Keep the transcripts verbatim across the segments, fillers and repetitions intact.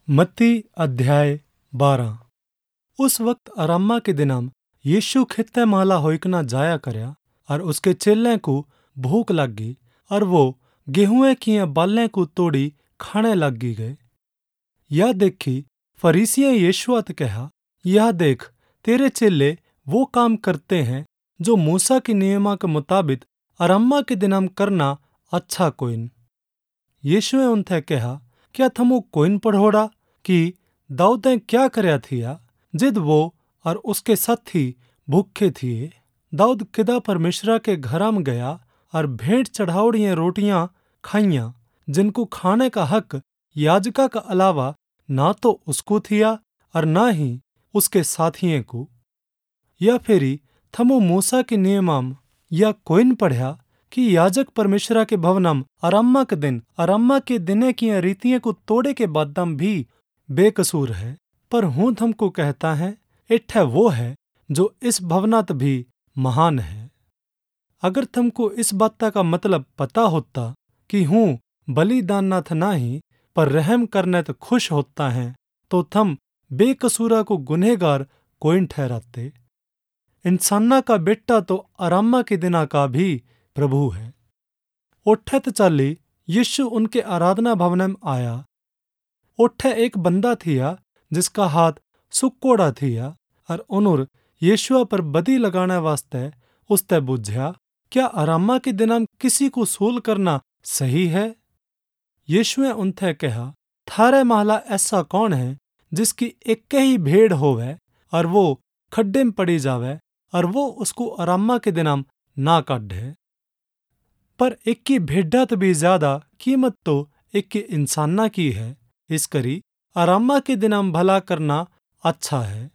मत्ती अध्याय बारह। उस वक्त अरामा के दिनम यीशु खित्ते माला होइकना जाया करया और उसके चेलें को भूख लगी और वो गेहूं की बालें को तोड़ी खाने लगी गए। यह देखी फरीसियों यीशु ते कहा, यह देख तेरे चेले वो काम करते हैं जो मूसा की नियमा के मुताबिक अरामा के दिनम करना अच्छा कोइन। यीशु ने उनसे कहा, क्या थमो कोइन पढ़ोड़ा कि दाऊदे क्या करया थिया जिद वो और उसके साथी भूखे थिए। दाऊद किदा परमेश्वरा के घरा में गया और भेंट चढ़ावड़ियां रोटियां खाइयां जिनको खाने का हक याजका का अलावा ना तो उसको थिया और ना ही उसके साथियों को। या फेरी थमो मूसा के नियमम या कोइन पढ़या कि याजक परमेश्वरा के भवनम अरामा के दिन अरामा के दिने की रीतियों को तोड़े के बादम भी बेकसूर है। पर हूँ थमको कहता है, इठे वो है जो इस भवनात भी महान है। अगर तुमको इस बात का मतलब पता होता कि हूँ बलिदाननाथ नाही पर रहम करने तो खुश होता है, तो थम बेकसूरा को गुनहगार कोइन ठहराते। इंसाना का बेटा तो अरामा के दिना का भी प्रभु है। उठत चाली यीशु उनके आराधना भवन में आया। उठे एक बंदा थिया जिसका हाथ सुकोड़ा थिया और उनुर यीशुआ पर बदी लगाने वास्ते उसते बुझया, क्या अरामा के दिनम किसी को सूल करना सही है? यीशु ने उनसे कहा, थारे महला ऐसा कौन है जिसकी एक ही भेड़ होवे और वो खड्डे में पड़ी जावे और वो उसको अरामा के दिनम ना काढ़े। पर एक की भेड़ा तो भी ज्यादा कीमत तो एक की इंसाना की है, इस करी अरामा के दिनम भला करना अच्छा है।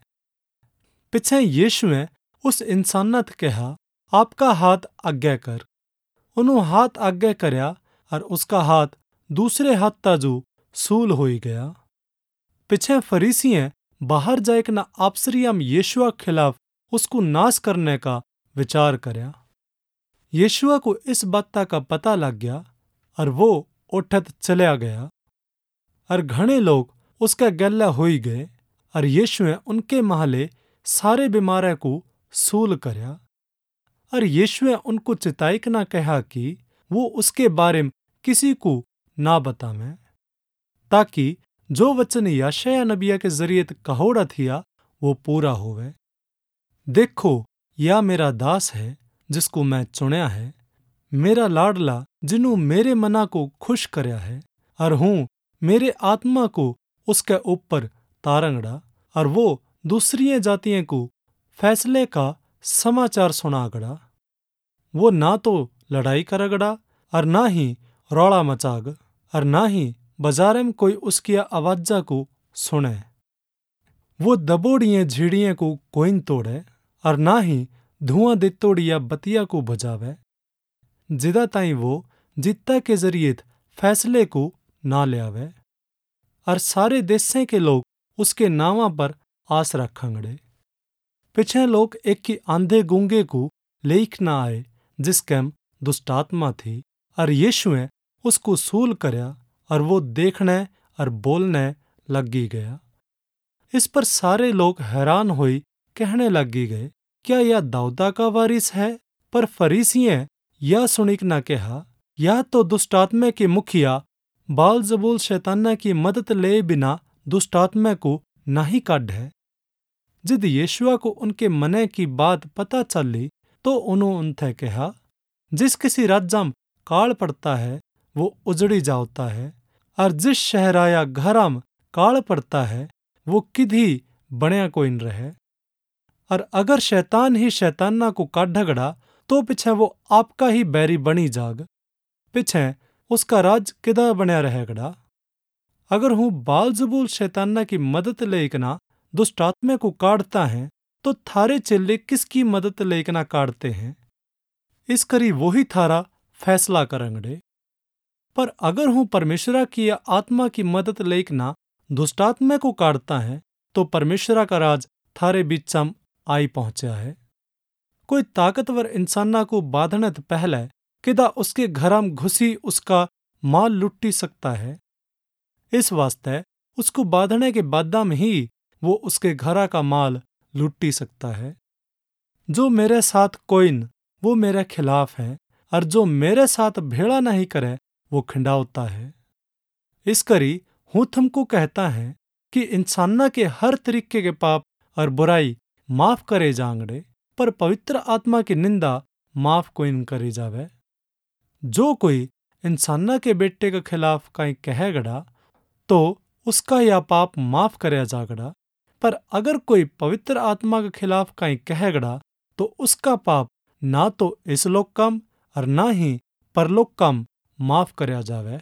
पिछे यीशु ने उस इंसानत कहा, आपका हाथ आगे कर। उन्हों हाथ आगे करया और उसका हाथ दूसरे हाथ ताजू सूल होई गया। पिछे फरीसियों बाहर जाए ना आपसरियाम यीशुआ खिलाफ उसको नाश करने का विचार करया। यीशुआ को इस बात का पता लग गया और वो उठत चलिया गया और घणे लोग उसके गले होई गए और यीशु ने उनके महले सारे बीमारे को सूल करया। और यीशु ने उनको चिताइक ना कहा कि वो उसके बारे में किसी को ना बतावे, ताकि जो वचन यशायाह नबिया के जरिए कहोड़ा थिया वो पूरा होवे। देखो, या मेरा दास है जिसको मैं चुनया है, मेरा लाडला जिन्हों मेरे मना को खुश करया है, और हूँ मेरे आत्मा को उसके ऊपर तारंगड़ा और वो दूसरी जातियों को फैसले का समाचार सुनागड़ा। वो ना तो लड़ाई करगड़ा और ना ही रौला मचाग और ना ही बाजार में कोई उसकी आवाजा को सुने। वो दबोड़िए झीड़िए को कोइन तोड़े और ना ही धुआं देतोड़िया बतिया को बुझावे, जिदा ताई वो जित्ता के जरिए फैसले को ना ले आवे। और सारे देशों के लोग उसके नावा पर आस रखेंगे। पिछे लोग एक की आंधे गूंगे को लेख ना आए जिसके दुष्टात्मा थी, और यीशु ने उसको सूल करया और वो देखने और बोलने लगी गया। इस पर सारे लोग हैरान होई कहने लगी गए, क्या यह दाऊदा का वारिस है? पर फरीसियों यह सुनिक ना कहा, यह तो दुष्टात्मा के मुखिया बालजबूल शैताना की मदद ले बिना दुष्टात्मा को नहीं काढ़ है। जिद यीशुआ को उनके मने की बात पता चली तो उन्होंने उनसे कहा, जिस किसी राज्य में काल पड़ता है वो उजड़ी जाता है, और जिस शहराया घरा में काल पड़ता है वो किधी बनया कोई न रहे। और अगर शैतान ही शैताना को काढ़गड़ा तो पिछे वो आपका ही बैरी बनी जाग, पिछे उसका राज किदा बनया रहेगड़ा। अगर हूँ बालजबूल शैताना की मदद लेकना दुष्टात्मा को काढ़ता है तो थारे चेले किसकी मदद लेकना काढ़ते हैं? इस करी वो ही थारा फैसला करेंगे। पर अगर हूँ परमेश्वरा की आत्मा की मदद लेकना दुष्टात्मा को काढ़ता है तो परमेश्वरा का राज थारे बीच में आई पहुंचा है। कोई ताकतवर इंसाना को बांधने तो पहले किदा उसके घरा में घुसी उसका माल लुट्टी सकता है। इस वास्ते उसको बांधने के बादाम ही वो उसके घरा का माल लूटी सकता है। जो मेरे साथ कोइन वो मेरे खिलाफ है, और जो मेरे साथ भेड़ा नहीं करे वो खिंडावता है। इस करी हूँ तुमको कहता है कि इंसाना के हर तरीके के पाप और बुराई माफ करे जांगड़े, पर पवित्र आत्मा की निंदा माफ कोई न करे जावे। जो कोई इंसाना के बेटे के खिलाफ कहीं कहेगड़ा तो उसका यह पाप माफ करे जागड़ा, पर अगर कोई पवित्र आत्मा के खिलाफ कहीं कहेगड़ा तो उसका पाप ना तो इस लोक कम और ना ही परलोक कम माफ करया जावे।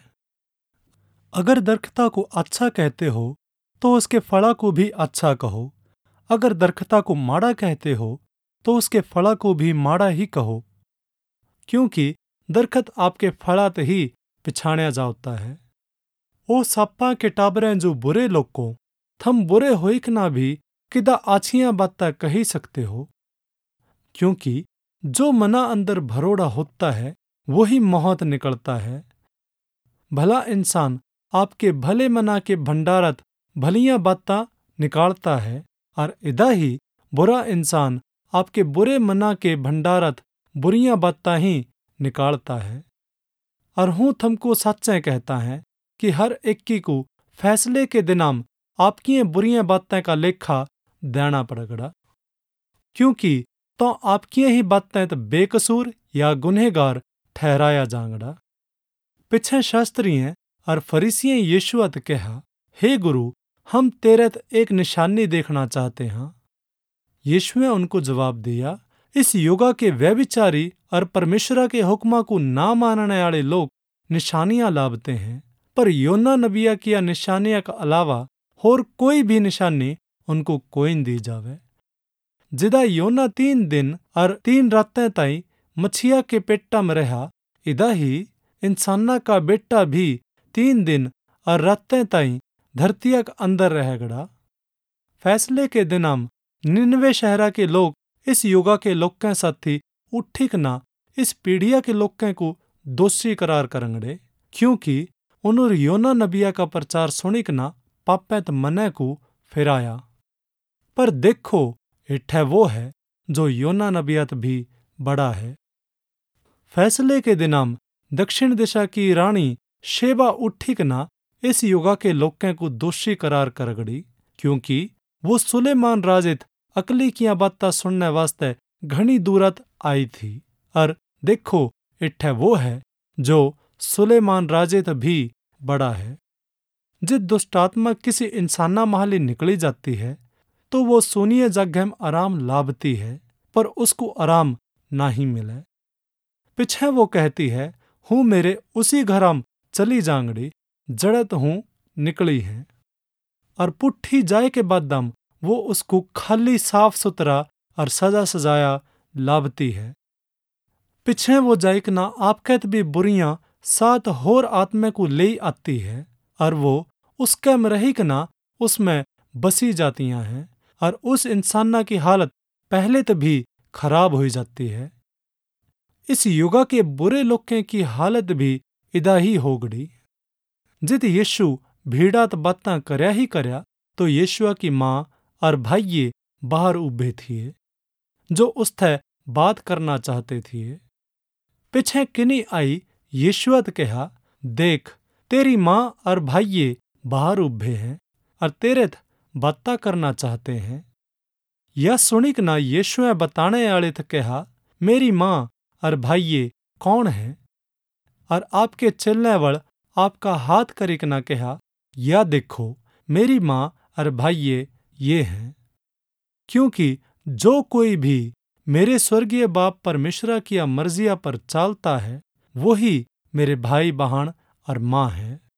अगर दरख्ता को अच्छा कहते हो तो उसके फला को भी अच्छा कहो, अगर दरख्ता को माड़ा कहते हो तो उसके फला को भी माड़ा ही कहो, क्योंकि दरखत आपके फलात ही पिछाण्या जाता है। ओ सापा के टाबरें जो बुरे लोगों, थम बुरे होइक ना भी किदा आछियां बातें कही सकते हो, क्योंकि जो मना अंदर भरोड़ा होता है वही मौत निकलता है। भला इंसान आपके भले मना के भंडारत भलियां बातें निकालता है, और इदा ही बुरा इंसान आपके बुरे मना के भंडारत बुरियां बातें ही निकालता है। और हूँ थमको सच्चे कहता है कि हर एक को फैसले के दिनाम आपकी बुरियां बातें का लेखा देना पड़ेगा, क्योंकि तो आपकी ही बातें तो बेकसूर या गुनहगार ठहराया जांगड़ा। पिछे शास्त्रियों और फरीसियों यीशुअत कहा, हे गुरु, हम तेरे एक निशानी देखना चाहते हैं। यीशु ने उनको जवाब दिया, इस युगा के व्यभिचारी और परमेश्वर के हुक्मा को ना मानने वाले लोग निशानियां लाभते हैं, पर योना नबिया किया निशानियां का अलावा और कोई भी निशानी उनको कोई न दी जावे। जिदा योना तीन दिन और तीन रातें ताई मछिया के पेटा में रहा, इदा ही इंसाना का बेटा भी तीन दिन और रातें ताई धरतिया के अंदर रहेगड़ा। फैसले के दिनाम निन्वे शहरा के लोग इस युगा के लोकें साथी उठिक ना इस पीढ़िया के लोकें को दोषी करार करेंगे, क्योंकि उन्होंने योना नबिया का प्रचार सुनिक ना पापें मने को फिराया। पर देखो, इठे वो है जो योना नबियत भी बड़ा है। फैसले के दिनाम दक्षिण दिशा की रानी शेबा उठिक ना इस युगा के लोकें को दोषी करार करगड़ी, क्योंकि वो सुलेमान राजित अकली किया बातें सुनने वास्ते घनी दूरत आई थी। और देखो, इठे वो है जो सुलेमान राजित भी बड़ा है। जिस दुष्टात्मा किसी इंसाना माहली निकली जाती है तो वो सुनिए जगह में आराम लाभती है, पर उसको आराम ना ही मिले। पिछे वो कहती है, हूँ मेरे उसी घरम चली जांगड़ी जड़त हूँ निकली है, और पुट्ठी जाए के बाद दम वो उसको खाली साफ सुथरा और सजा सजाया लाभती है। पिछे वो जाइक ना आपकत भी बुरियां सात होर आत्मा को ले आती है, और वो उसके में रहिक ना उसमें बसी जातियां हैं, और उस इंसाना की हालत पहले तो भी खराब हो जाती है। इस युगा के बुरे लोगों की हालत भी इदा ही होगड़ी। जित यीशु भीड़ात बातें करया ही करया तो यीशु की माँ और भाइये बाहर उभे थे, जो उससे बात करना चाहते थे। पिछे किनी आई यीशुअत कहा, देख, तेरी माँ और भाइये बाहर उभे हैं और तेरे बातें करना चाहते हैं। यह सुनिक ना यीशु बताने वाले थे कहा, मेरी माँ और भाइये कौन है? और आपके चलने वल आपका हाथ करिक ना कहा, या देखो, मेरी माँ और भाइये ये हैं। क्योंकि जो कोई भी मेरे स्वर्गीय बाप परमेश्वर की मर्जिया पर चलता है, वही मेरे भाई बहन और माँ है।